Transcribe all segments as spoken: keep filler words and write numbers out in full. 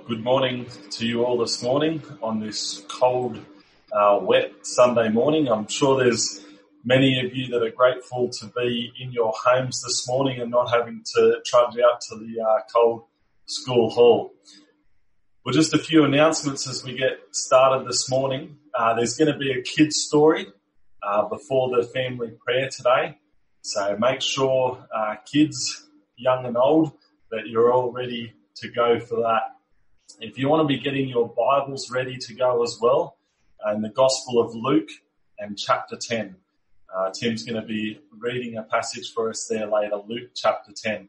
Good morning to you all this morning on this cold, uh, wet Sunday morning. I'm sure there's many of you that are grateful to be in your homes this morning and not having to trudge out to the uh, cold school hall. Well, just a few announcements as we get started this morning. Uh, there's going to be a kid's story uh, before the family prayer today. So make sure, uh, kids, young and old, that you're all ready to go for that. If you want to be getting your Bibles ready to go as well, in the Gospel of Luke and chapter ten. Uh, Tim's going to be reading a passage for us there later, Luke chapter ten.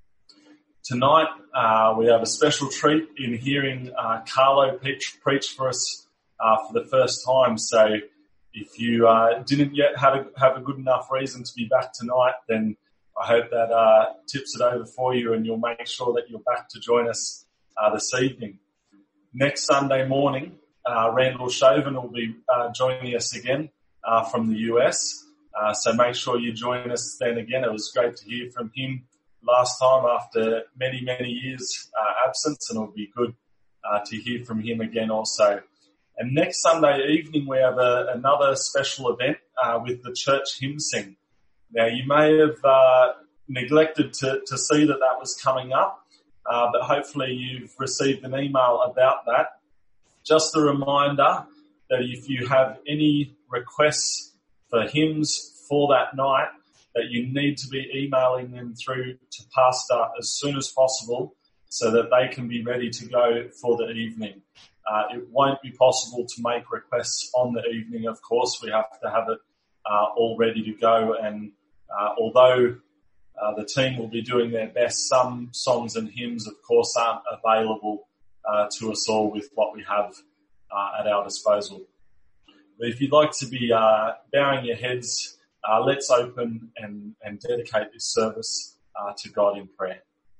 Tonight, uh, we have a special treat in hearing uh, Carlo preach, preach for us uh, for the first time. So if you uh, didn't yet have a, have a good enough reason to be back tonight, then I hope that uh, tips it over for you and you'll make sure that you're back to join us Uh, this evening. Next Sunday morning, uh, Randall Chauvin will be uh, joining us again uh, from the U S. Uh, so make sure you join us then again. It was great to hear from him last time after many, many years uh, absence, and it'll be good uh, to hear from him again also. And next Sunday evening, we have a, another special event uh, with the church hymn sing. Now, you may have uh, neglected to, to see that that was coming up. Uh, but hopefully you've received an email about that. Just a reminder that if you have any requests for hymns for that night, that you need to be emailing them through to Pastor as soon as possible so that they can be ready to go for the evening. Uh, it won't be possible to make requests on the evening, of course. We have to have it uh, all ready to go. And uh, although Uh, the team will be doing their best, some songs and hymns, of course, aren't available uh, to us all with what we have uh, at our disposal. But if you'd like to be uh, bowing your heads, uh, let's open and, and dedicate this service uh, to God in prayer.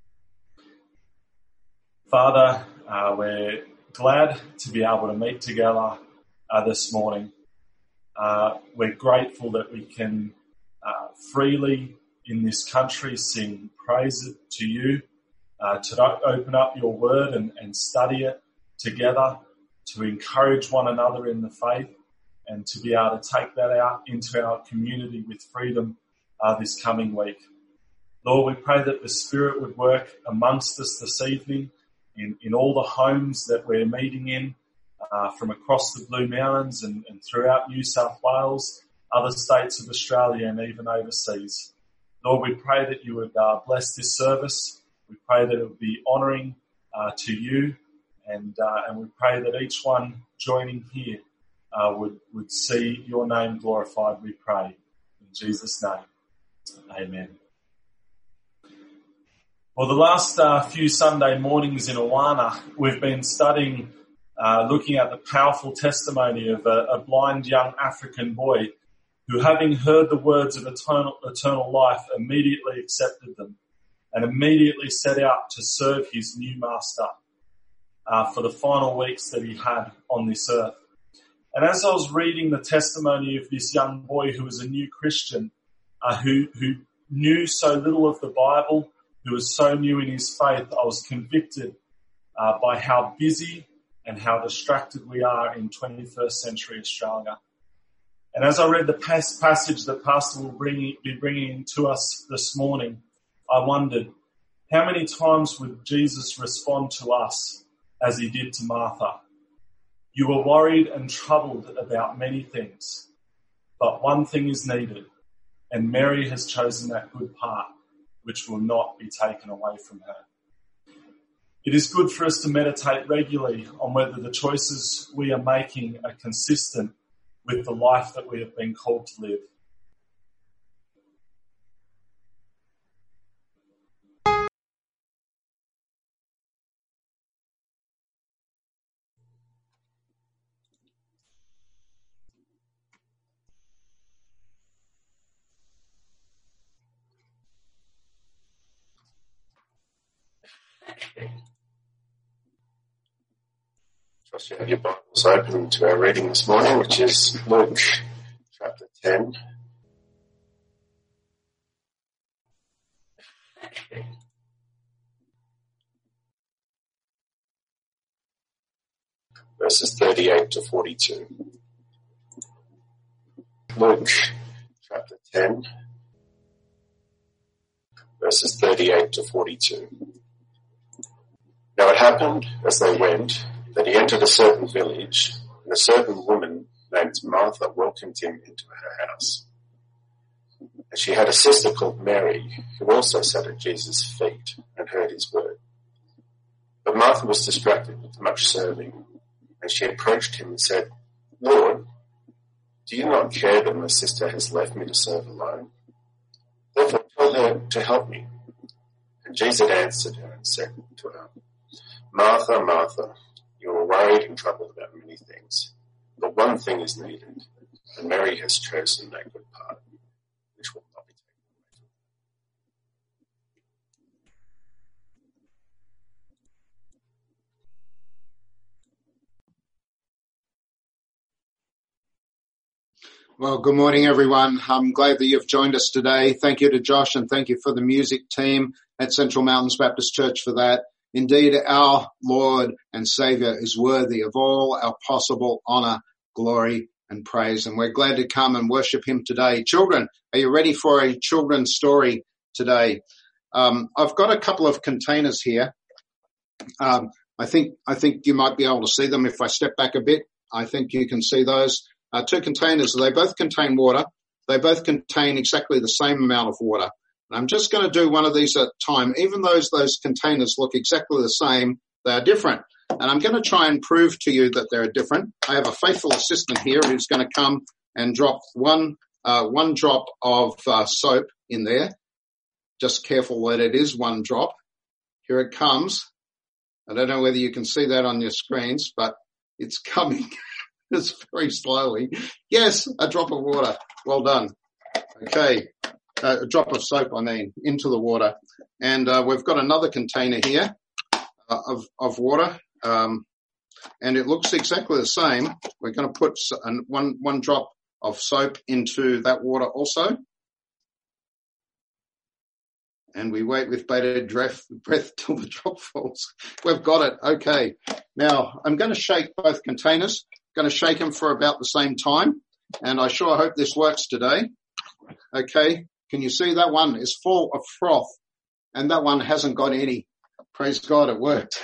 Father, uh, we're glad to be able to meet together uh, this morning. Uh, we're grateful that we can uh, freely in this country sing praise to you, uh, to open up your word and, and study it together, to encourage one another in the faith, and to be able to take that out into our community with freedom uh, this coming week. Lord, we pray that the Spirit would work amongst us this evening in, in all the homes that we're meeting in, uh, from across the Blue Mountains and, and throughout New South Wales, other states of Australia and even overseas. Lord, we pray that you would uh, bless this service. We pray that it would be honouring uh, to you, and uh, and we pray that each one joining here uh, would would see your name glorified. We pray in Jesus' name, Amen. Well, the last uh, few Sunday mornings in Awana, we've been studying, uh, looking at the powerful testimony of a, a blind young African boy who, having heard the words of eternal, eternal life, immediately accepted them and immediately set out to serve his new master uh, for the final weeks that he had on this earth. And as I was reading the testimony of this young boy who was a new Christian, uh, who, who knew so little of the Bible, who was so new in his faith, I was convicted uh, by how busy and how distracted we are in twenty-first century Australia. And as I read the passage that Pastor will bring, be bringing to us this morning, I wondered, how many times would Jesus respond to us as he did to Martha? You were worried and troubled about many things, but one thing is needed, and Mary has chosen that good part, which will not be taken away from her. It is good for us to meditate regularly on whether the choices we are making are consistent with the life that we have been called to live. Trust you have your Bibles open to our reading this morning, which is Luke chapter ten. verses thirty-eight to forty-two. Luke chapter ten, verses thirty-eight to forty-two. Now it happened as they went that he entered a certain village, and a certain woman named Martha welcomed him into her house. And she had a sister called Mary, who also sat at Jesus' feet and heard his word. But Martha was distracted with much serving, and she approached him and said, Lord, do you not care that my sister has left me to serve alone? Therefore tell her to help me. And Jesus answered her and said to her, Martha, Martha, you are worried and troubled about many things, but one thing is needed, and Mary has chosen that good part, which will not be taken away from her. Well, good morning, everyone. I'm glad that you've joined us today. Thank you to Josh, and thank you for the music team at Central Mountains Baptist Church for that. Indeed, our Lord and Saviour is worthy of all our possible honour, glory and praise. And we're glad to come and worship him today. Children, are you ready for a children's story today? Um, I've got a couple of containers here. Um, I think, I think you might be able to see them if I step back a bit. I think you can see those. Uh, two containers. They both contain water. They both contain exactly the same amount of water. I'm just going to do one of these at a time. Even though those containers look exactly the same, they are different. And I'm going to try and prove to you that they're different. I have a faithful assistant here who's going to come and drop one, uh, one drop of uh, soap in there. Just careful that it is one drop. Here it comes. I don't know whether you can see that on your screens, but it's coming. It's very slowly. Yes, a drop of water. Well done. Okay. Uh, a drop of soap, I mean, into the water. And uh, we've got another container here uh, of, of water, um, and it looks exactly the same. We're going to put one, one drop of soap into that water also. And we wait with bated breath, breath till the drop falls. We've got it. Okay. Now, I'm going to shake both containers. I'm going to shake them for about the same time. And I sure hope this works today. Okay. Can you see that one is full of froth and that one hasn't got any? Praise God, it worked.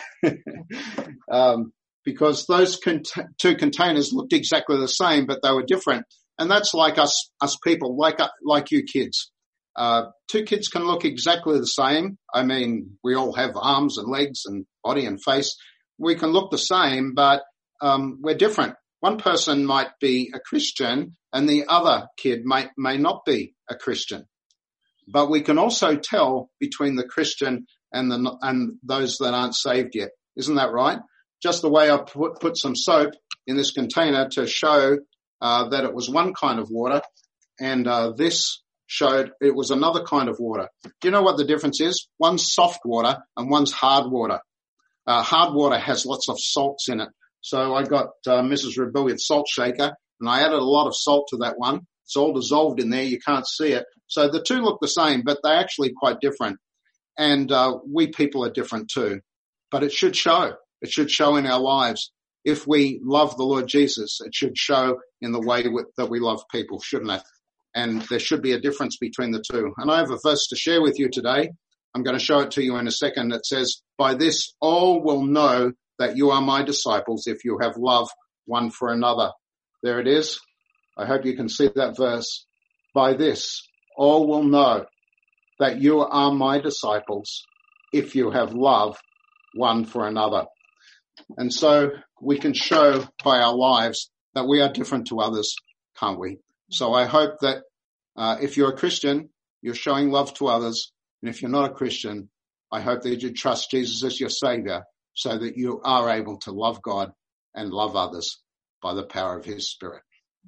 um, because those cont- two containers looked exactly the same, but they were different. And that's like us, us people, like, uh, like you kids. Uh, two kids can look exactly the same. I mean, we all have arms and legs and body and face. We can look the same, but, um, we're different. One person might be a Christian and the other kid may, may not be a Christian. But we can also tell between the Christian and the and those that aren't saved yet. Isn't that right? Just the way I put, put some soap in this container to show uh, that it was one kind of water, and uh, this showed it was another kind of water. Do you know what the difference is? One's soft water and one's hard water. Uh, hard water has lots of salts in it. So I got uh, Missus Rebillion's salt shaker, and I added a lot of salt to that one. It's all dissolved in there. You can't see it. So the two look the same, but they're actually quite different. And uh, we people are different too. But it should show. It should show in our lives. If we love the Lord Jesus, it should show in the way with, that we love people, shouldn't it? And there should be a difference between the two. And I have a verse to share with you today. I'm going to show it to you in a second. It says, by this all will know that you are my disciples if you have love one for another. There it is. I hope you can see that verse. By this all will know that you are my disciples if you have love one for another. And so we can show by our lives that we are different to others, can't we? So I hope that uh, if you're a Christian, you're showing love to others. And if you're not a Christian, I hope that you trust Jesus as your Savior so that you are able to love God and love others by the power of his Spirit.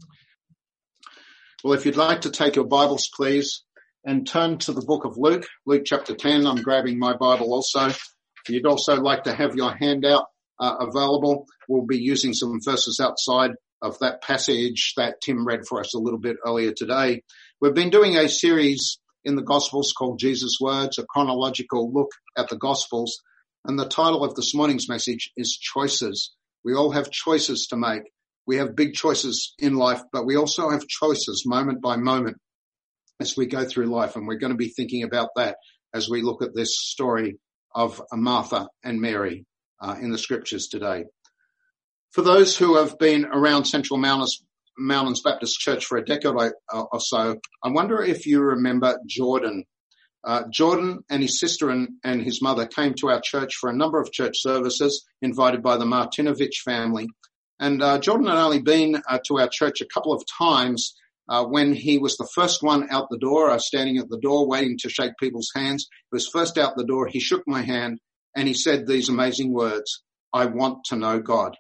Well, if you'd like to take your Bibles, please, and turn to the book of Luke, Luke chapter ten. I'm grabbing my Bible also. If you'd also like to have your handout uh, available, we'll be using some verses outside of that passage that Tim read for us a little bit earlier today. We've been doing a series in the Gospels called Jesus' Words, a chronological look at the Gospels. And the title of this morning's message is Choices. We all have choices to make. We have big choices in life, but we also have choices moment by moment as we go through life. And we're going to be thinking about that as we look at this story of Martha and Mary uh, in the scriptures today. For those who have been around Central Mountains, Mountains Baptist Church for a decade or so, I wonder if you remember Jordan. Uh, Jordan and his sister and, and his mother came to our church for a number of church services invited by the Martinovich family. And uh, Jordan had only been uh, to our church a couple of times uh, when he was the first one out the door, uh, standing at the door waiting to shake people's hands. He was first out the door. He shook my hand and he said these amazing words, "I want to know God."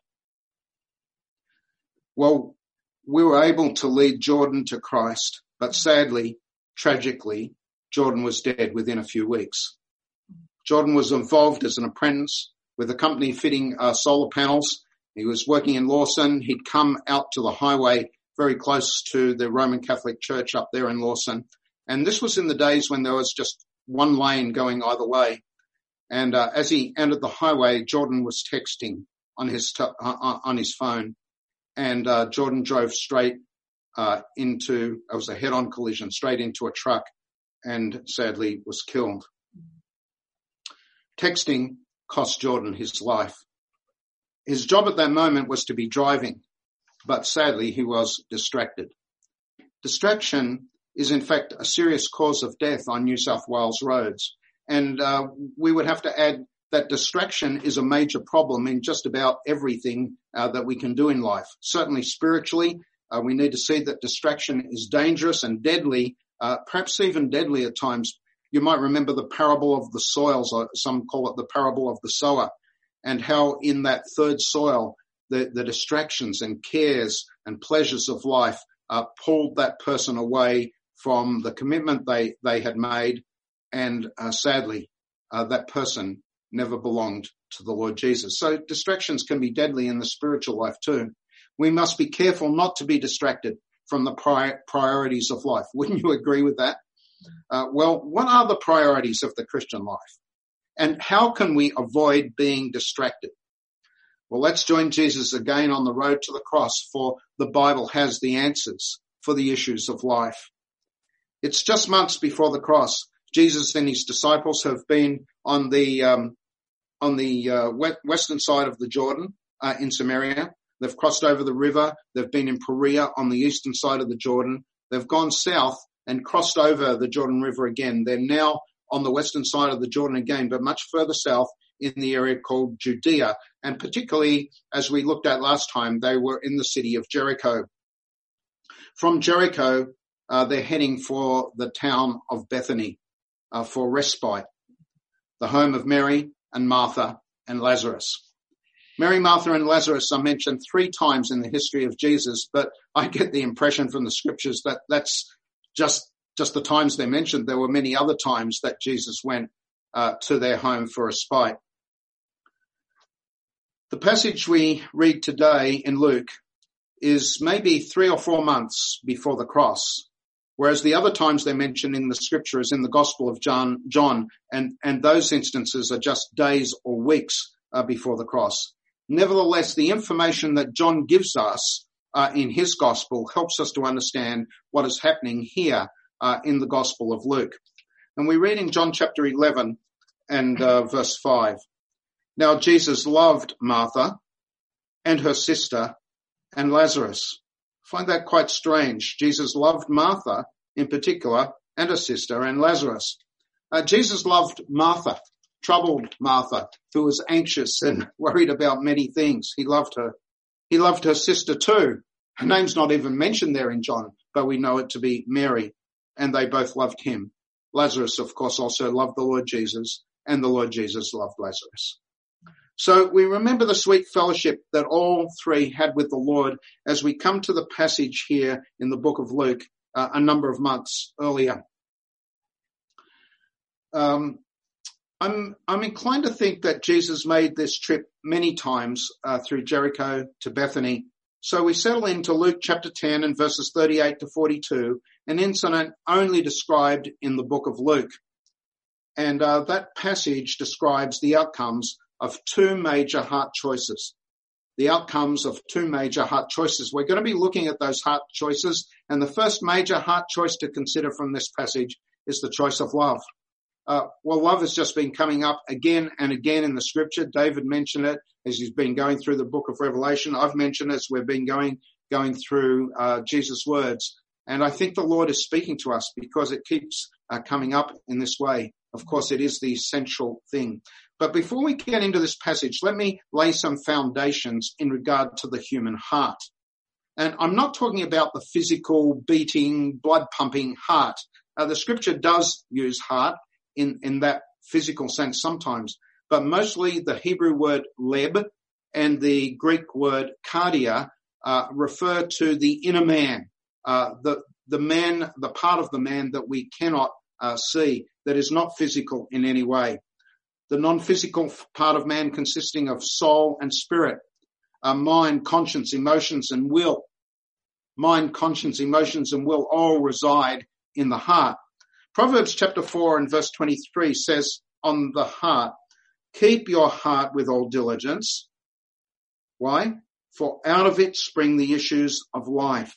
Well, we were able to lead Jordan to Christ, but sadly, tragically, Jordan was dead within a few weeks. Jordan was involved as an apprentice with a company fitting uh, solar panels. He was working in Lawson. He'd come out to the highway very close to the Roman Catholic Church up there in Lawson. And this was in the days when there was just one lane going either way. And uh, as he entered the highway, Jordan was texting on his t- uh, on his phone. And uh, Jordan drove straight uh, into, it was a head-on collision, straight into a truck, and sadly was killed. Texting cost Jordan his life. His job at that moment was to be driving, but sadly he was distracted. Distraction is in fact a serious cause of death on New South Wales roads. And uh, we would have to add that distraction is a major problem in just about everything uh, that we can do in life. Certainly spiritually, uh, we need to see that distraction is dangerous and deadly, uh, perhaps even deadly at times. You might remember the parable of the soils, or some call it the parable of the sower, and how in that third soil, the, the distractions and cares and pleasures of life uh, pulled that person away from the commitment they, they had made. And uh, sadly, uh, that person never belonged to the Lord Jesus. So distractions can be deadly in the spiritual life too. We must be careful not to be distracted from the pri- priorities of life. Wouldn't you agree with that? Uh, well, what are the priorities of the Christian life? And how can we avoid being distracted? Well, let's join Jesus again on the road to the cross, for the Bible has the answers for the issues of life. It's just months before the cross. Jesus and his disciples have been on the um, on the uh, western side of the Jordan uh, in Samaria. They've crossed over the river. They've been in Perea on the eastern side of the Jordan. They've gone south and crossed over the Jordan River again. They're now on the western side of the Jordan again, but much further south in the area called Judea. And particularly, as we looked at last time, they were in the city of Jericho. From Jericho, uh, they're heading for the town of Bethany uh, for respite, the home of Mary and Martha and Lazarus. Mary, Martha, and Lazarus are mentioned three times in the history of Jesus, but I get the impression from the scriptures that that's just just the times they mentioned. There were many other times that Jesus went uh, to their home for respite. The passage we read today in Luke is maybe three or four months before the cross, whereas the other times they mention in the scripture is in the Gospel of John, John and, and those instances are just days or weeks uh, before the cross. Nevertheless, the information that John gives us uh, in his Gospel helps us to understand what is happening here uh, in the Gospel of Luke. And we read in John chapter eleven and uh, verse five. Now Jesus loved Martha and her sister and Lazarus. I find that quite strange. Jesus loved Martha in particular and her sister and Lazarus. Uh, Jesus loved Martha, troubled Martha, who was anxious and worried about many things. He loved her. He loved her sister too. Her name's not even mentioned there in John, but we know it to be Mary, and they both loved him. Lazarus, of course, also loved the Lord Jesus, and the Lord Jesus loved Lazarus. So we remember the sweet fellowship that all three had with the Lord as we come to the passage here in the book of Luke uh, a number of months earlier. Um, I'm, I'm inclined to think that Jesus made this trip many times uh, through Jericho to Bethany. So we settle into Luke chapter ten and verses thirty-eight to forty-two, an incident only described in the book of Luke. And uh, that passage describes the outcomes of two major heart choices, the outcomes of two major heart choices. We're going to be looking at those heart choices, and the first major heart choice to consider from this passage is the choice of love. Uh, well, love has just been coming up again and again in the scripture. David mentioned it as he's been going through the book of Revelation. I've mentioned it as we've been going, going through, uh, Jesus' words. And I think the Lord is speaking to us because it keeps uh, coming up in this way. Of course, it is the essential thing. But before we get into this passage, let me lay some foundations in regard to the human heart. And I'm not talking about the physical, beating, blood pumping heart. Uh, the scripture does use heart in, in that physical sense sometimes, but mostly the Hebrew word leb and the Greek word cardia uh, refer to the inner man, uh, the, the man, the part of the man that we cannot uh, see, that is not physical in any way. The non-physical part of man consisting of soul and spirit, uh, mind, conscience, emotions, and will. Mind, conscience, emotions, and will all reside in the heart. Proverbs chapter four and verse twenty-three says on the heart, keep your heart with all diligence. Why? For out of it spring the issues of life.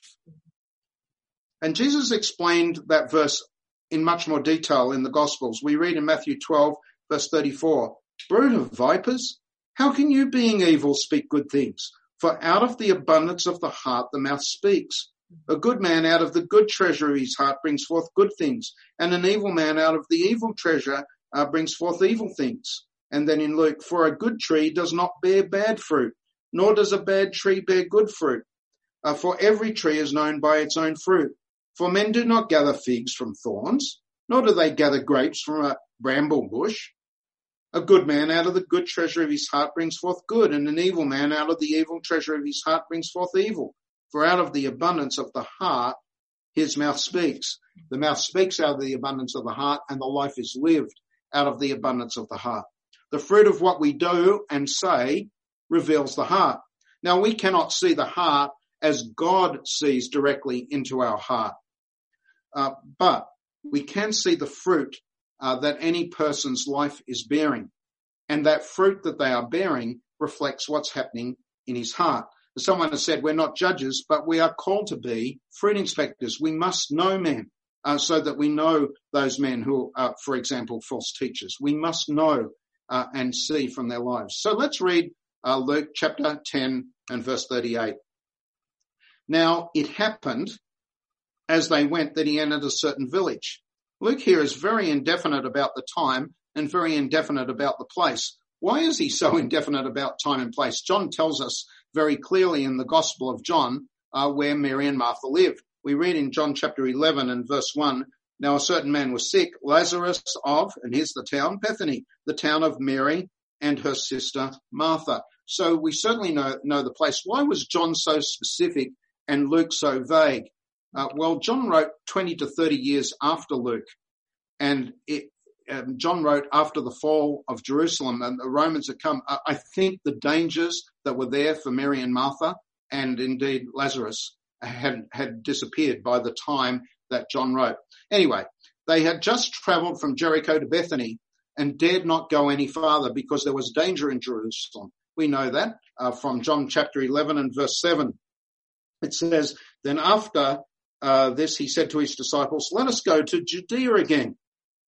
And Jesus explained that verse in much more detail in the Gospels. We read in Matthew twelve, verse thirty-four, brood of vipers, how can you being evil speak good things? For out of the abundance of the heart the mouth speaks. A good man out of the good treasure of his heart brings forth good things, and an evil man out of the evil treasure uh, brings forth evil things. And then in Luke, for a good tree does not bear bad fruit, nor does a bad tree bear good fruit. Uh, for every tree is known by its own fruit. For men do not gather figs from thorns, nor do they gather grapes from a bramble bush. A good man out of the good treasure of his heart brings forth good, and an evil man out of the evil treasure of his heart brings forth evil. For out of the abundance of the heart, his mouth speaks. The mouth speaks out of the abundance of the heart, and the life is lived out of the abundance of the heart. The fruit of what we do and say reveals the heart. Now, we cannot see the heart as God sees directly into our heart. Uh, but we can see the fruit uh, that any person's life is bearing. And that fruit that they are bearing reflects what's happening in his heart. Someone has said, we're not judges, but we are called to be fruit inspectors. We must know men uh, so that we know those men who are, for example, false teachers. We must know uh, and see from their lives. So let's read uh, Luke chapter ten and verse thirty-eight. Now it happened as they went that he entered a certain village. Luke here is very indefinite about the time and very indefinite about the place. Why is he so indefinite about time and place? John tells us very clearly in the Gospel of John uh, where Mary and Martha lived. We read in John chapter eleven and verse one, now a certain man was sick, Lazarus of, and here's the town, Bethany, the town of Mary and her sister Martha. So we certainly know, know the place. Why was John so specific and Luke so vague? Uh, well, John wrote twenty to thirty years after Luke, and it, um, John wrote after the fall of Jerusalem, and the Romans had come. Uh, I think the dangers that were there for Mary and Martha, and indeed Lazarus, had, had disappeared by the time that John wrote. Anyway, they had just travelled from Jericho to Bethany and dared not go any farther because there was danger in Jerusalem. We know that uh, from John chapter eleven and verse seven. It says, then after uh, this he said to his disciples, let us go to Judea again.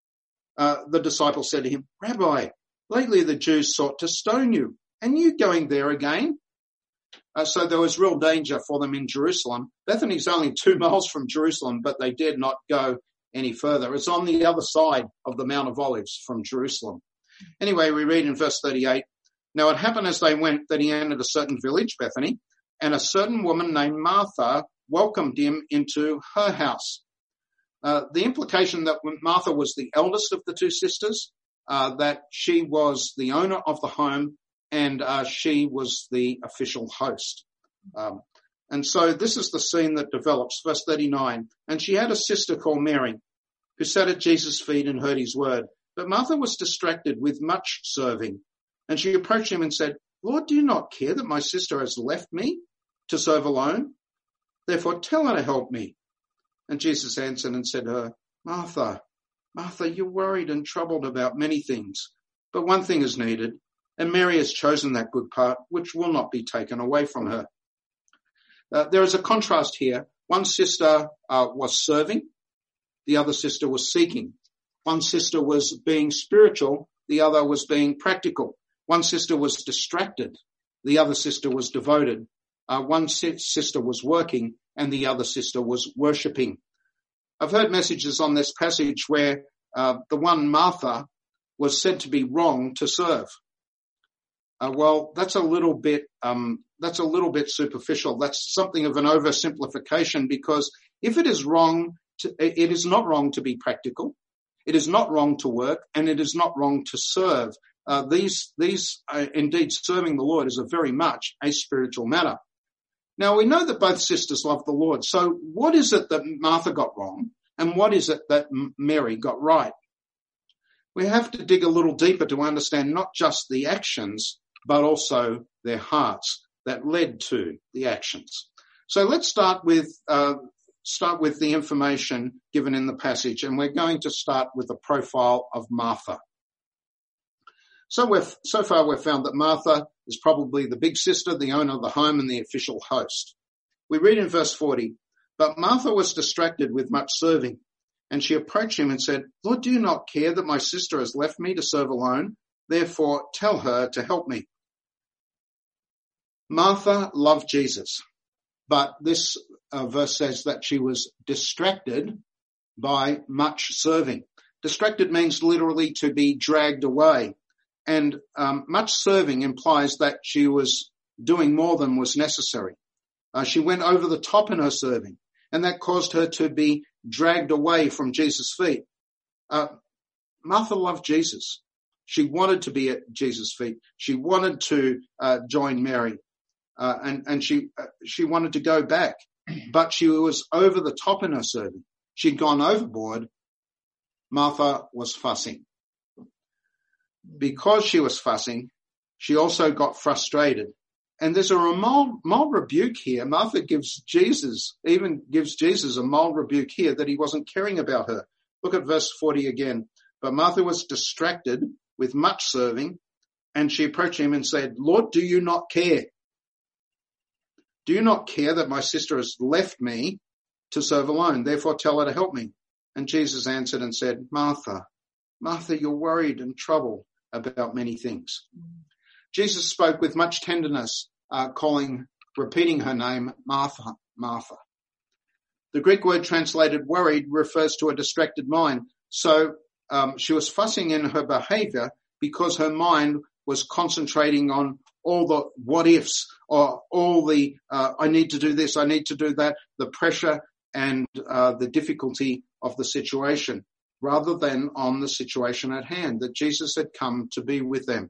Uh, the disciples said to him, Rabbi, lately the Jews sought to stone you, and you going there again? Uh, so there was real danger for them in Jerusalem. Bethany's only two miles from Jerusalem, but they dared not go any further. It's on the other side of the Mount of Olives from Jerusalem. Anyway, we read in verse thirty-eight, now it happened as they went that he entered a certain village, Bethany, and a certain woman named Martha welcomed him into her house. Uh, the implication that Martha was the eldest of the two sisters, uh, that she was the owner of the home, and uh, she was the official host. Um, and so this is the scene that develops. Verse thirty-nine, and she had a sister called Mary, who sat at Jesus' feet and heard his word. But Martha was distracted with much serving. And she approached him and said, Lord, do you not care that my sister has left me to serve alone? Therefore tell her to help me. And Jesus answered and said to her, Martha, Martha, you're worried and troubled about many things, but one thing is needed. And Mary has chosen that good part, which will not be taken away from her. Uh, there is a contrast here. One sister uh, was serving. The other sister was seeking. One sister was being spiritual. The other was being practical. One sister was distracted. The other sister was devoted. Uh, one si- sister was working and the other sister was worshipping. I've heard messages on this passage where uh, the one Martha was said to be wrong to serve. Uh, well, that's a little bit, um, that's a little bit superficial. That's something of an oversimplification, because if it is wrong to, it is not wrong to be practical. It is not wrong to work, and it is not wrong to serve. Uh, these, these, uh, indeed, serving the Lord is a very much a spiritual matter. Now, we know that both sisters love the Lord. So what is it that Martha got wrong, and what is it that Mary got right? We have to dig a little deeper to understand not just the actions, but also their hearts that led to the actions. So let's start with, uh, start with the information given in the passage, and we're going to start with the profile of Martha. So we've, so far we've found that Martha is probably the big sister, the owner of the home, and the official host. We read in verse forty, but Martha was distracted with much serving, and she approached him and said, Lord, do you not care that my sister has left me to serve alone? Therefore, tell her to help me. Martha loved Jesus, but this uh, verse says that she was distracted by much serving. Distracted means literally to be dragged away. And um, much serving implies that she was doing more than was necessary. Uh, she went over the top in her serving, and that caused her to be dragged away from Jesus' feet. Uh, Martha loved Jesus. She wanted to be at Jesus' feet. She wanted to uh, join Mary, uh, and, and she uh, she wanted to go back, but she was over the top in her serving. She'd gone overboard. Martha was fussing. Because she was fussing, she also got frustrated. And there's a mild, mild rebuke here. Martha gives Jesus, even gives Jesus a mild rebuke here that he wasn't caring about her. Look at verse forty again. But Martha was distracted with much serving, and she approached him and said, Lord, do you not care? Do you not care that my sister has left me to serve alone? Therefore tell her to help me. And Jesus answered and said, Martha, Martha, you're worried and troubled about many things. Jesus spoke with much tenderness, uh, calling, repeating her name, Martha, Martha. The Greek word translated worried refers to a distracted mind. So um, she was fussing in her behavior because her mind was concentrating on all the what ifs, or all the uh, I need to do this, I need to do that, the pressure and uh, the difficulty of the situation, rather than on the situation at hand, that Jesus had come to be with them.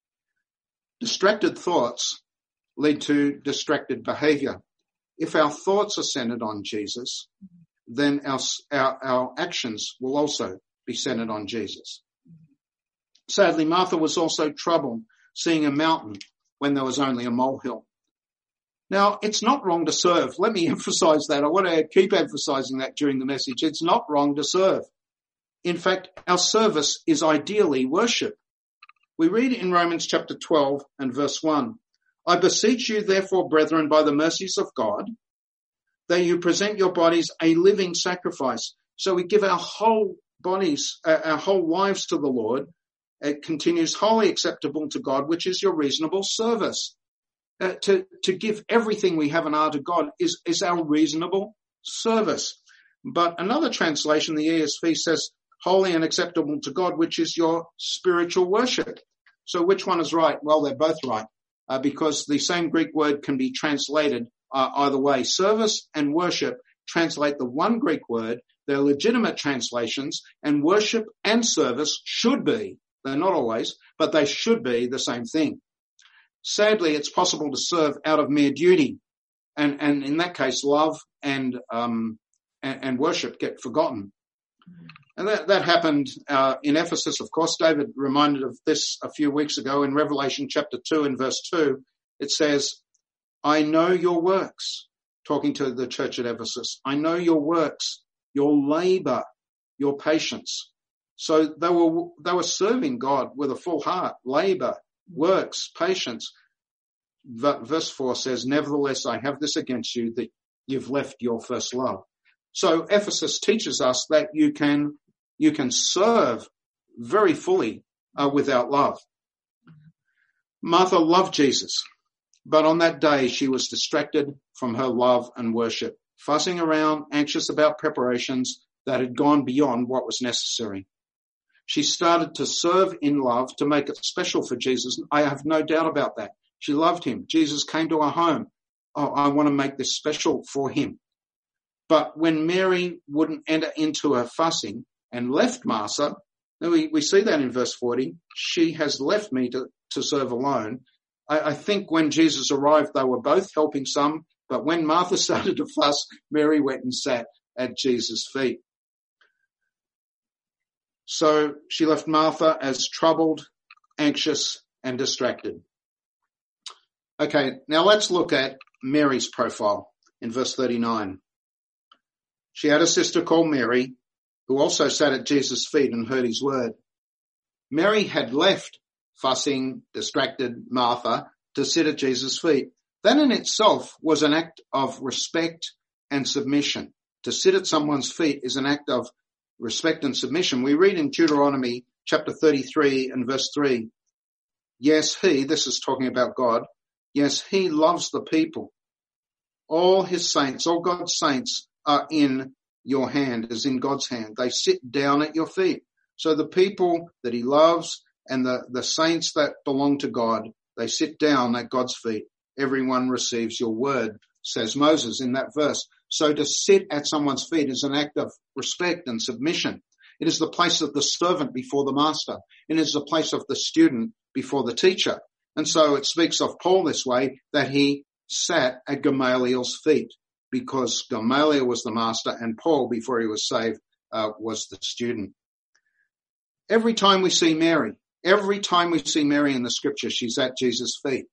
Distracted thoughts lead to distracted behavior. If our thoughts are centered on Jesus, then our, our, our actions will also be centered on Jesus. Sadly, Martha was also troubled seeing a mountain when there was only a molehill. Now, it's not wrong to serve. Let me emphasize that. I want to keep emphasizing that during the message. It's not wrong to serve. In fact, our service is ideally worship. We read in Romans chapter twelve and verse one, I beseech you, therefore, brethren, by the mercies of God, that you present your bodies a living sacrifice. So we give our whole bodies, uh, our whole lives to the Lord. It continues wholly acceptable to God, which is your reasonable service. Uh, to, to give everything we have and are to God is, is our reasonable service. But another translation, the E S V, says holy and acceptable to God, which is your spiritual worship. So which one is right? Well, they're both right, uh, because the same Greek word can be translated uh, either way. Service and worship translate the one Greek word. They're legitimate translations, and worship and service should be, they're not always, but they should be the same thing. Sadly, it's possible to serve out of mere duty, and, and in that case, love and, um, and, and worship get forgotten. And that, that happened uh, in Ephesus, of course. David reminded of this a few weeks ago in Revelation chapter two and verse two. It says, I know your works, talking to the church at Ephesus. I know your works, your labor, your patience. So they were, they were serving God with a full heart, labor, works, patience. Verse four says, nevertheless, I have this against you, that you've left your first love. So Ephesus teaches us that you can, you can serve very fully uh, without love. Martha loved Jesus, but on that day she was distracted from her love and worship, fussing around, anxious about preparations that had gone beyond what was necessary. She started to serve in love to make it special for Jesus. I have no doubt about that. She loved him. Jesus came to her home. Oh, I want to make this special for him. But when Mary wouldn't enter into her fussing and left Martha, we, we see that in verse forty, she has left me to, to serve alone. I, I think when Jesus arrived, they were both helping some, but when Martha started to fuss, Mary went and sat at Jesus' feet. So she left Martha as troubled, anxious, and distracted. Okay, now let's look at Mary's profile in verse thirty-nine. She had a sister called Mary, who also sat at Jesus' feet and heard his word. Mary had left fussing, distracted Martha to sit at Jesus' feet. That in itself was an act of respect and submission. To sit at someone's feet is an act of respect and submission. We read in Deuteronomy chapter thirty-three and verse three, yes, he, this is talking about God, yes, he loves the people. All his saints, all God's saints are in your hand, is in God's hand. They sit down at your feet. So the people that he loves and the, the saints that belong to God, they sit down at God's feet. Everyone receives your word, says Moses in that verse. So to sit at someone's feet is an act of respect and submission. It is the place of the servant before the master. It is the place of the student before the teacher. And so it speaks of Paul this way, that he sat at Gamaliel's feet, because Gamaliel was the master and Paul, before he was saved, uh, was the student. Every time we see Mary, every time we see Mary in the scripture, she's at Jesus' feet.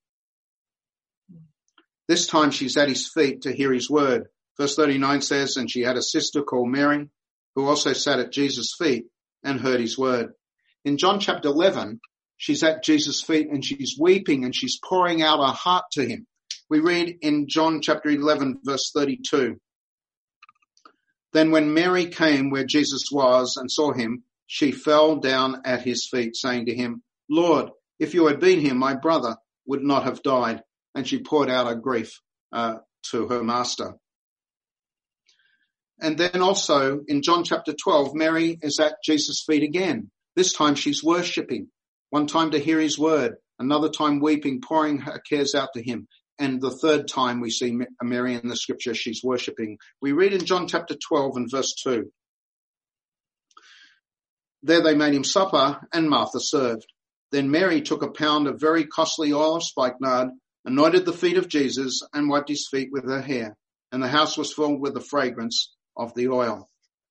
This time she's at his feet to hear his word. Verse thirty-nine says, and she had a sister called Mary, who also sat at Jesus' feet and heard his word. In John chapter eleven, she's at Jesus' feet and she's weeping and she's pouring out her heart to him. We read in John chapter eleven, verse thirty-two. Then when Mary came where Jesus was and saw him, she fell down at his feet, saying to him, Lord, if you had been here, my brother would not have died. And she poured out her grief uh, to her master. And then also in John chapter twelve, Mary is at Jesus' feet again. This time she's worshipping. One time to hear his word, another time weeping, pouring her cares out to him. And the third time we see Mary in the scripture, she's worshipping. We read in John chapter twelve and verse two. There they made him supper, and Martha served. Then Mary took a pound of very costly oil of spikenard, anointed the feet of Jesus, and wiped his feet with her hair. And the house was filled with the fragrance of the oil.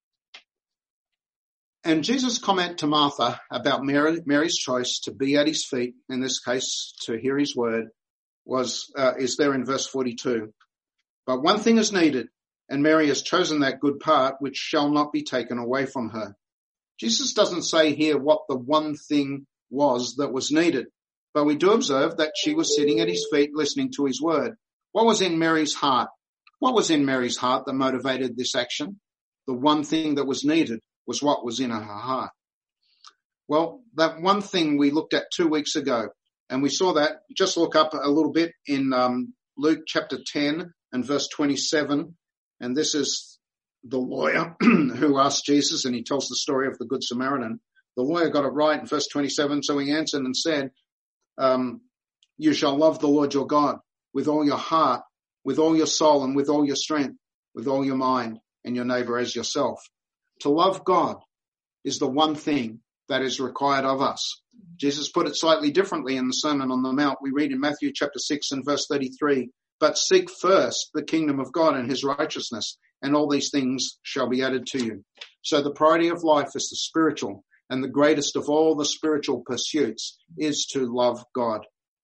And Jesus' comment to Martha about Mary, Mary's choice to be at his feet, in this case to hear his word, was uh, is there in verse forty-two. But one thing is needed, and Mary has chosen that good part which shall not be taken away from her. Jesus doesn't say here what the one thing was that was needed, but we do observe that she was sitting at his feet listening to his word. What was in Mary's heart? What was in Mary's heart that motivated this action? The one thing that was needed was what was in her heart. Well, that one thing we looked at two weeks ago, and we saw that. Just look up a little bit in um, Luke chapter ten and verse twenty-seven, and this is the lawyer who asked Jesus, and he tells the story of the Good Samaritan. The lawyer got it right in verse twenty-seven, so he answered and said, um, you shall love the Lord your God with all your heart, with all your soul, and with all your strength, with all your mind, and your neighbor as yourself. To love God is the one thing that is required of us. Jesus put it slightly differently in the Sermon on the Mount. We read in Matthew chapter six and verse thirty-three, but seek first the kingdom of God and his righteousness, and all these things shall be added to you. So the priority of life is the spiritual, and the greatest of all the spiritual pursuits is to love God.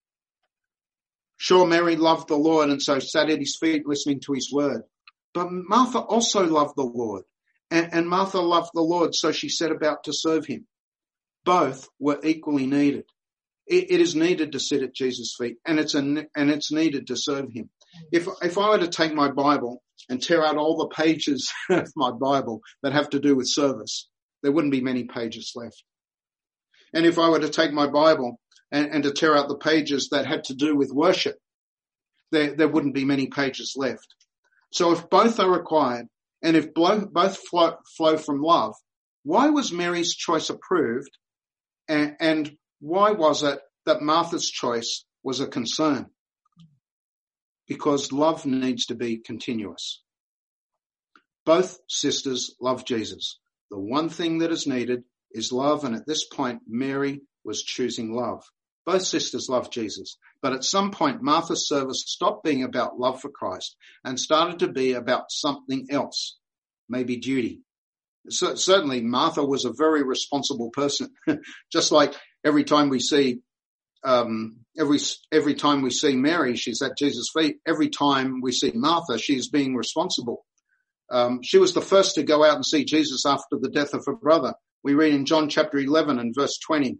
Sure, Mary loved the Lord and so sat at his feet listening to his word. But Martha also loved the Lord, and, and Martha loved the Lord, so she set about to serve him. Both were equally needed. It, it is needed to sit at Jesus' feet, and it's a, and it's needed to serve him. If, if I were to take my Bible and tear out all the pages of my Bible that have to do with service, there wouldn't be many pages left. And if I were to take my Bible and, and to tear out the pages that had to do with worship, there, there wouldn't be many pages left. So if both are required, and if blow, both flow, flow from love, why was Mary's choice approved? And, and why was it that Martha's choice was a concern? Because love needs to be continuous. Both sisters love Jesus. The one thing that is needed is love, and at this point, Mary was choosing love. Both sisters love Jesus, but at some point, Martha's service stopped being about love for Christ and started to be about something else, maybe duty. So, certainly, Martha was a very responsible person, just like every time we see Um, every, every time we see Mary, she's at Jesus' feet. Every time we see Martha, she's being responsible. Um, she was the first to go out and see Jesus after the death of her brother. We read in John chapter eleven and verse twenty.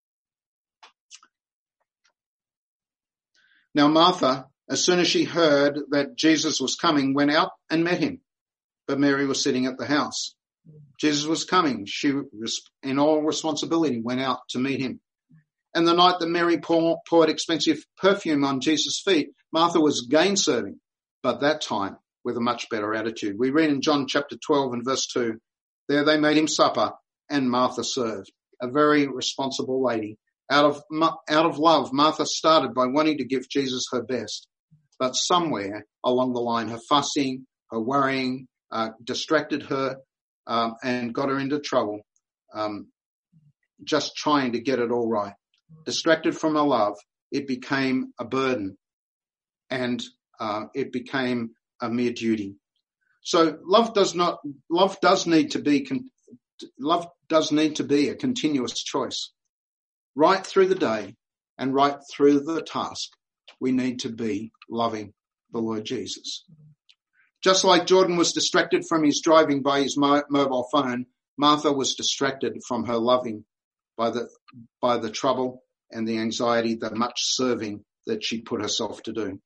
Now Martha, as soon as she heard that Jesus was coming, went out and met him. But Mary was sitting at the house. Jesus was coming. She, in all responsibility, went out to meet him. And the night that Mary poured expensive perfume on Jesus' feet, Martha was gain-serving, but that time with a much better attitude. We read in John chapter twelve and verse two, there they made him supper and Martha served. A very responsible lady. Out of, out of love, Martha started by wanting to give Jesus her best. But somewhere along the line, her fussing, her worrying, uh, distracted her um, and got her into trouble, um, just trying to get it all right. Distracted from her love, it became a burden, and uh, it became a mere duty. So love does not, love does need to be, love does need to be a continuous choice. Right through the day and right through the task, we need to be loving the Lord Jesus. Just like Jordan was distracted from his driving by his mo- mobile phone, Martha was distracted from her loving by the, by the trouble and the anxiety, the much serving that she put herself to do.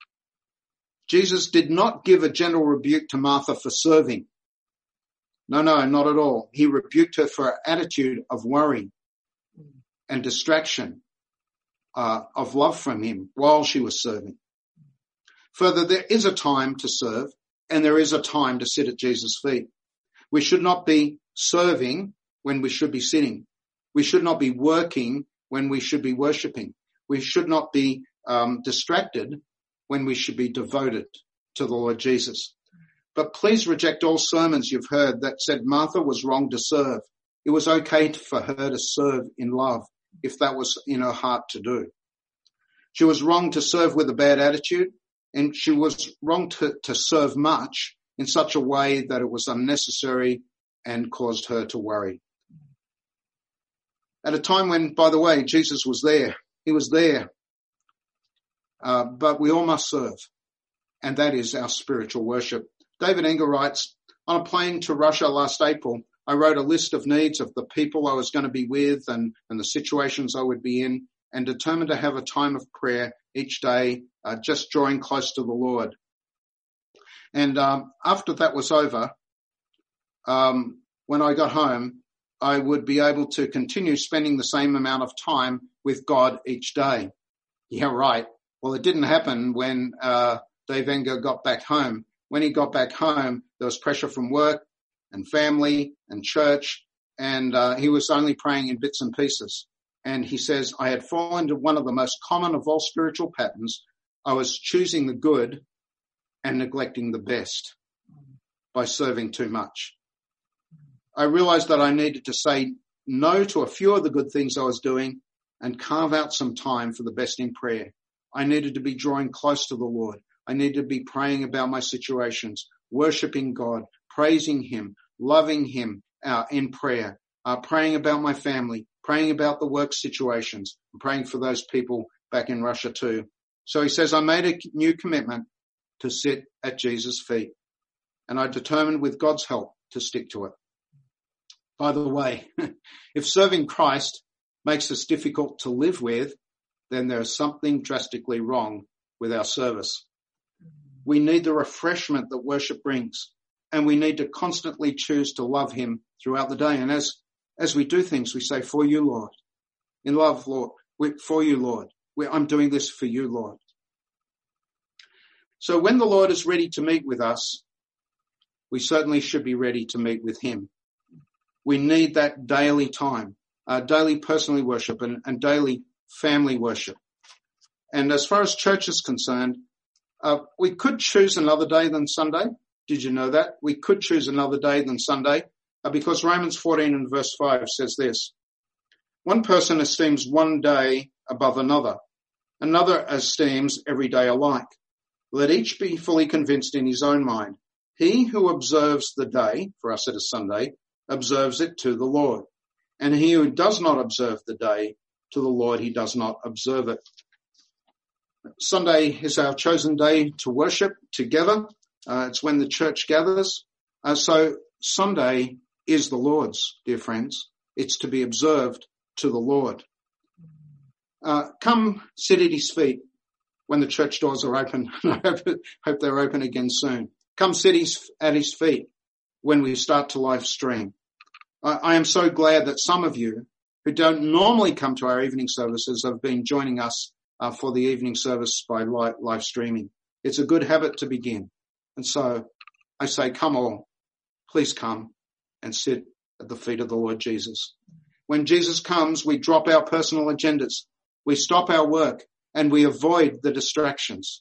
Jesus did not give a gentle rebuke to Martha for serving. No, no, not at all. He rebuked her for her attitude of worry and distraction uh, of love from him while she was serving. Further, there is a time to serve and there is a time to sit at Jesus' feet. We should not be serving when we should be sitting. We should not be working when we should be worshipping. We should not be um, distracted when we should be devoted to the Lord Jesus. But please reject all sermons you've heard that said Martha was wrong to serve. It was okay for her to serve in love if that was in her heart to do. She was wrong to serve with a bad attitude, and she was wrong to, to serve much in such a way that it was unnecessary and caused her to worry. At a time when, by the way, Jesus was there. He was there. Uh, but we all must serve. And that is our spiritual worship. David Engel writes, on a plane to Russia last April, I wrote a list of needs of the people I was going to be with and, and the situations I would be in, and determined to have a time of prayer each day, uh, just drawing close to the Lord. And um, after that was over, um, when I got home, I would be able to continue spending the same amount of time with God each day. Yeah, right. Well, it didn't happen when uh, Dave Engel got back home. When he got back home, there was pressure from work and family and church, and uh, he was only praying in bits and pieces. And he says, I had fallen into one of the most common of all spiritual patterns. I was choosing the good and neglecting the best by serving too much. I realized that I needed to say no to a few of the good things I was doing and carve out some time for the best in prayer. I needed to be drawing close to the Lord. I needed to be praying about my situations, worshiping God, praising him, loving him uh, in prayer, uh, praying about my family, praying about the work situations, and praying for those people back in Russia too. So he says, I made a new commitment to sit at Jesus' feet, and I determined with God's help to stick to it. By the way, if serving Christ makes us difficult to live with, then there is something drastically wrong with our service. We need the refreshment that worship brings, and we need to constantly choose to love him throughout the day. And as, as we do things, we say, for you, Lord, in love, Lord, we, for you, Lord, we, I'm doing this for you, Lord. So when the Lord is ready to meet with us, we certainly should be ready to meet with him. We need that daily time, uh, daily personally worship and, and daily family worship. And as far as church is concerned, uh, we could choose another day than Sunday. Did you know that? We could choose another day than Sunday uh, because Romans fourteen and verse five says this. One person esteems one day above another. Another esteems every day alike. Let each be fully convinced in his own mind. He who observes the day, for us it is Sunday, observes it to the Lord. And he who does not observe the day, to the Lord he does not observe it. Sunday is our chosen day to worship together. Uh, it's when the church gathers. Uh, so Sunday is the Lord's, dear friends. It's to be observed to the Lord. Uh, come sit at his feet when the church doors are open. I hope, hope they're open again soon. Come sit his, at his feet when we start to live stream. I, I am so glad that some of you who don't normally come to our evening services have been joining us uh, for the evening service by live, live streaming. It's a good habit to begin. And so I say, come all, please come and sit at the feet of the Lord Jesus. When Jesus comes, we drop our personal agendas. We stop our work and we avoid the distractions.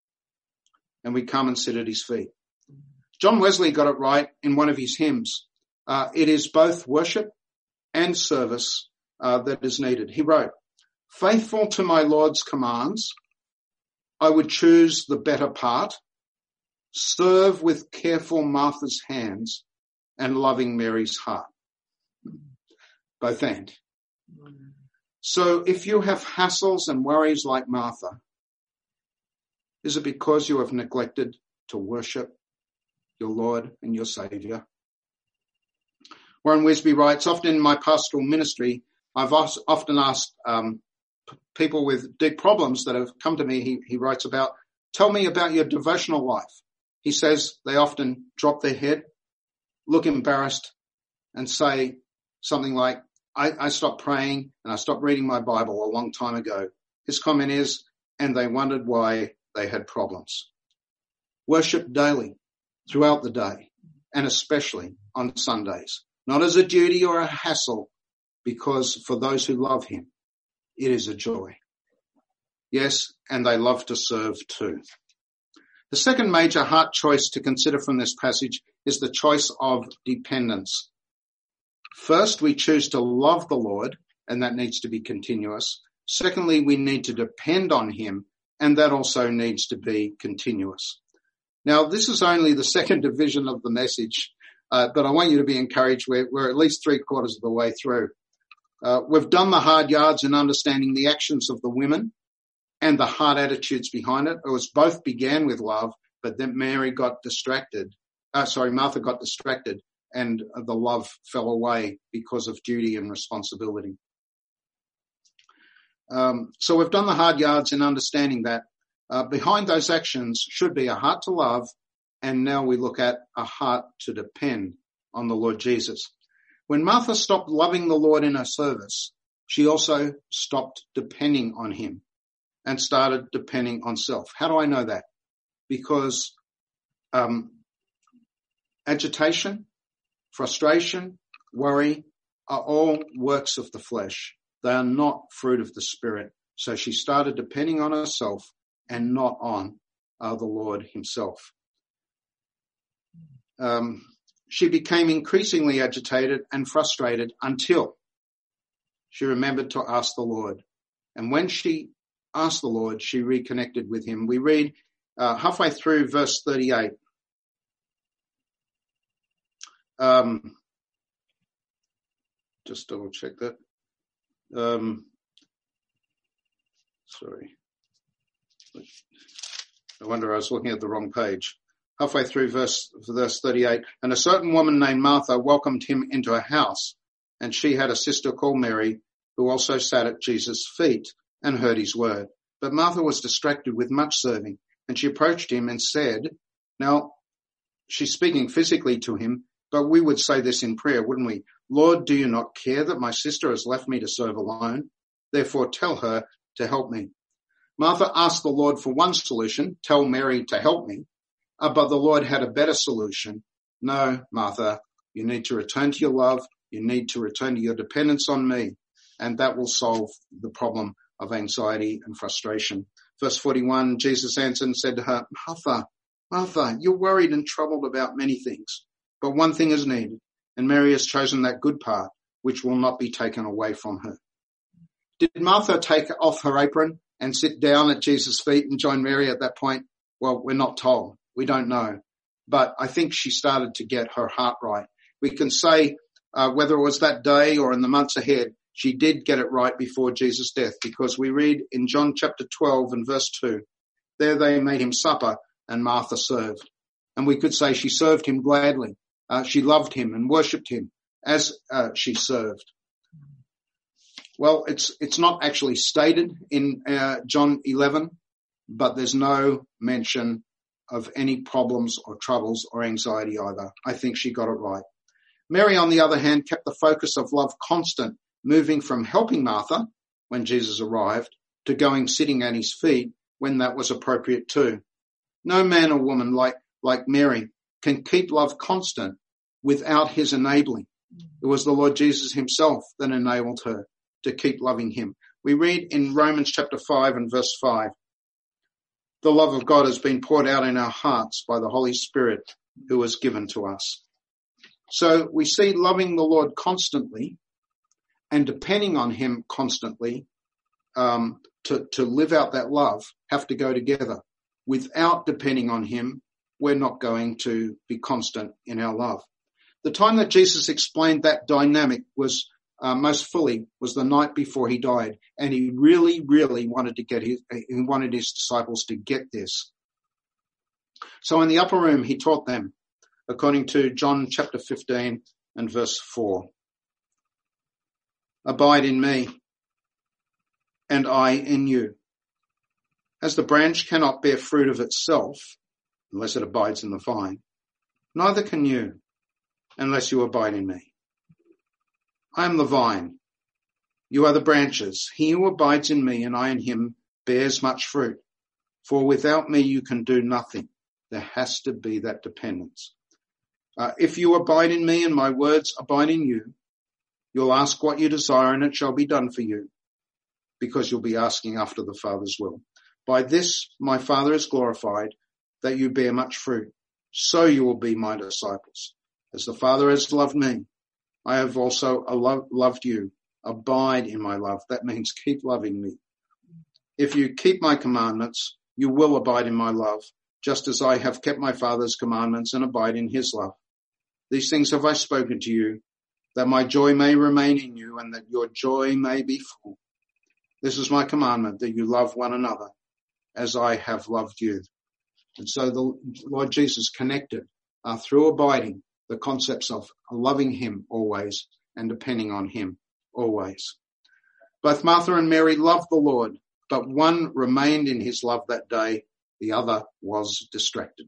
And we come and sit at his feet. John Wesley got it right in one of his hymns. Uh, it is both worship and service uh, that is needed. He wrote, faithful to my Lord's commands, I would choose the better part, serve with careful Martha's hands and loving Mary's heart. Both and. So if you have hassles and worries like Martha, is it because you have neglected to worship your Lord and your Saviour? Warren Wisby writes, often in my pastoral ministry, I've often asked um, p- people with deep problems that have come to me, he, he writes about, tell me about your devotional life. He says they often drop their head, look embarrassed, and say something like, I, I stopped praying and I stopped reading my Bible a long time ago. His comment is, and they wondered why they had problems. Worship daily, throughout the day, and especially on Sundays. Not as a duty or a hassle, because for those who love him, it is a joy. Yes, and they love to serve too. The second major heart choice to consider from this passage is the choice of dependence. First, we choose to love the Lord, and that needs to be continuous. Secondly, we need to depend on him, and that also needs to be continuous. Now, this is only the second division of the message, uh, but I want you to be encouraged. We're, we're at least three quarters of the way through. Uh, we've done the hard yards in understanding the actions of the women and the heart attitudes behind it. It was both began with love, but then Mary got distracted. Uh, sorry, Martha got distracted, and the love fell away because of duty and responsibility. Um, so we've done the hard yards in understanding that uh, behind those actions should be a heart to love, and now we look at a heart to depend on the Lord Jesus. When Martha stopped loving the Lord in her service, she also stopped depending on him and started depending on self. How do I know that? Because um, agitation, frustration, worry are all works of the flesh. They are not fruit of the Spirit. So she started depending on herself and not on uh, the Lord himself. Um, she became increasingly agitated and frustrated until she remembered to ask the Lord. And when she asked the Lord, she reconnected with him. We read uh, halfway through verse thirty-eight. Um, just double check that. Um, sorry. I wonder I was looking at the wrong page. Halfway through verse, verse thirty-eight. And a certain woman named Martha welcomed him into her house, and she had a sister called Mary, who who also sat at Jesus' feet and heard his word. But Martha was distracted with much serving, and she approached him and said, now she's speaking physically to him, but we would say this in prayer, wouldn't we? Lord, do you not care that my sister has left me to serve alone? Therefore tell her to help me. Martha asked the Lord for one solution, tell Mary to help me, uh, but the Lord had a better solution. No, Martha, you need to return to your love. You need to return to your dependence on me, and that will solve the problem of anxiety and frustration. Verse forty-one, Jesus answered and said to her, Martha, Martha, you're worried and troubled about many things, but one thing is needed, and Mary has chosen that good part, which will not be taken away from her. Did Martha take off her apron and sit down at Jesus' feet and join Mary at that point? Well, we're not told. We don't know. But I think she started to get her heart right. We can say uh, whether it was that day or in the months ahead, she did get it right before Jesus' death, because we read in John chapter twelve and verse two, there they made him supper and Martha served. And we could say she served him gladly. Uh, she loved him and worshipped him as uh, she served. Well, it's it's not actually stated in uh, John eleven, but there's no mention of any problems or troubles or anxiety either. I think she got it right. Mary, on the other hand, kept the focus of love constant, moving from helping Martha when Jesus arrived to going sitting at his feet when that was appropriate too. No man or woman like, like Mary can keep love constant without his enabling. It was the Lord Jesus himself that enabled her to keep loving him. We read in Romans chapter five and verse five, the love of God has been poured out in our hearts by the Holy Spirit who was given to us. So we see loving the Lord constantly and depending on him constantly um, to, to live out that love have to go together. Without depending on him, we're not going to be constant in our love. The time that Jesus explained that dynamic was uh, most fully was the night before he died, and he really, really wanted to get his, he wanted his disciples to get this. So in the upper room, he taught them, according to John chapter fifteen and verse four. Abide in me, and I in you. As the branch cannot bear fruit of itself, unless it abides in the vine, neither can you, unless you abide in me. I am the vine. You are the branches. He who abides in me and I in him bears much fruit. For without me you can do nothing. There has to be that dependence. Uh, if you abide in me and my words abide in you, you'll ask what you desire and it shall be done for you, because you'll be asking after the Father's will. By this my Father is glorified, that you bear much fruit. So you will be my disciples. As the Father has loved me, I have also loved you. Abide in my love. That means keep loving me. If you keep my commandments, you will abide in my love, just as I have kept my Father's commandments and abide in his love. These things have I spoken to you, that my joy may remain in you and that your joy may be full. This is my commandment, that you love one another as I have loved you. And so the Lord Jesus connected uh, through abiding the concepts of loving him always and depending on him always. Both Martha and Mary loved the Lord, but one remained in his love that day, the other was distracted.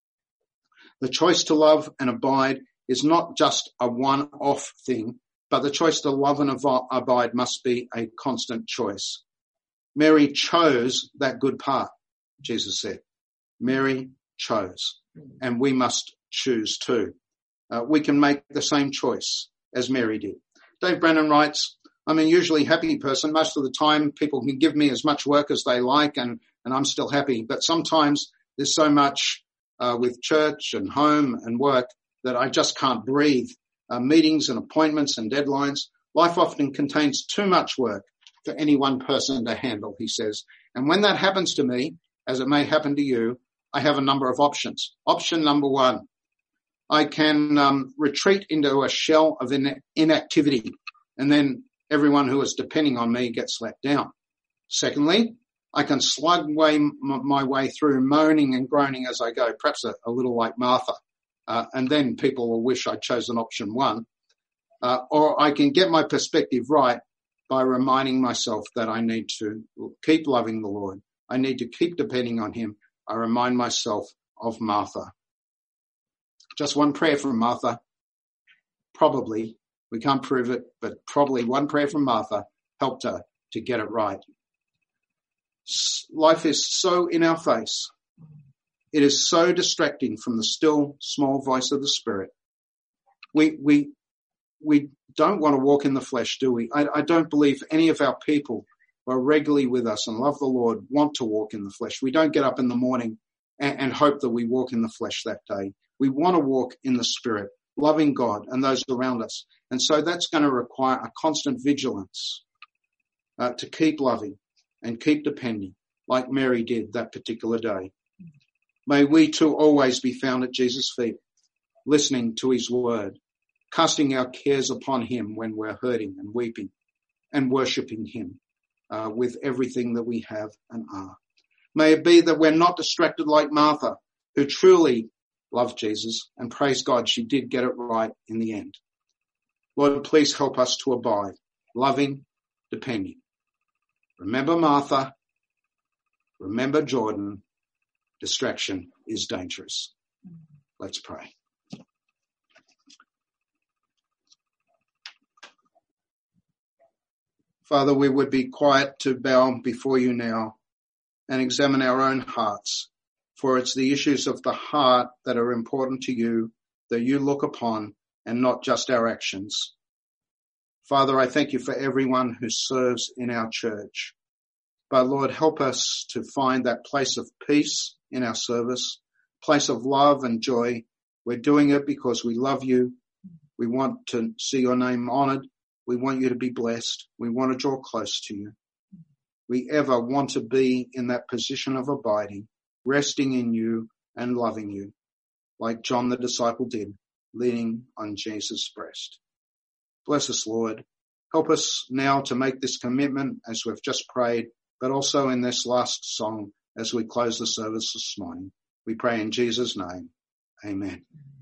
The choice to love and abide is not just a one-off thing, but the choice to love and abide must be a constant choice. Mary chose that good part, Jesus said. Mary chose, and we must choose too. Uh, we can make the same choice as Mary did. Dave Brennan writes, I'm a usually happy person. Most of the time people can give me as much work as they like and, and I'm still happy. But sometimes there's so much uh, with church and home and work that I just can't breathe. Uh, meetings and appointments and deadlines. Life often contains too much work for any one person to handle, he says. And when that happens to me, as it may happen to you, I have a number of options. Option number one, I can um, retreat into a shell of in- inactivity, and then everyone who is depending on me gets let down. Secondly, I can slug way, m- my way through moaning and groaning as I go, perhaps a, a little like Martha, uh, and then people will wish I'd chosen option one. Uh, or I can get my perspective right by reminding myself that I need to keep loving the Lord. I need to keep depending on him. I remind myself of Martha. Just one prayer from Martha. Probably, we can't prove it, but probably one prayer from Martha helped her to get it right. Life is so in our face. It is so distracting from the still small voice of the Spirit. We, we, we don't want to walk in the flesh, do we? I, I don't believe any of our people who are regularly with us and love the Lord want to walk in the flesh. We don't get up in the morning and, and hope that we walk in the flesh that day. We want to walk in the Spirit, loving God and those around us. And so that's going to require a constant vigilance uh, to keep loving and keep depending like Mary did that particular day. May we too always be found at Jesus' feet, listening to his word, casting our cares upon him when we're hurting and weeping, and worshipping him uh, with everything that we have and are. May it be that we're not distracted like Martha, who truly loved Jesus, and praise God, she did get it right in the end. Lord, please help us to abide, loving, depending. Remember Martha, remember Jordan. Distraction is dangerous. Let's pray. Father, we would be quiet to bow before you now and examine our own hearts, for it's the issues of the heart that are important to you, that you look upon, and not just our actions. Father, I thank you for everyone who serves in our church. But Lord, help us to find that place of peace in our service, place of love and joy. We're doing it because we love you. We want to see your name honored. We want you to be blessed. We want to draw close to you. We ever want to be in that position of abiding, resting in you and loving you, like John the disciple did, leaning on Jesus' breast. Bless us, Lord. Help us now to make this commitment as we've just prayed, but also in this last song as we close the service this morning. We pray in Jesus' name. Amen.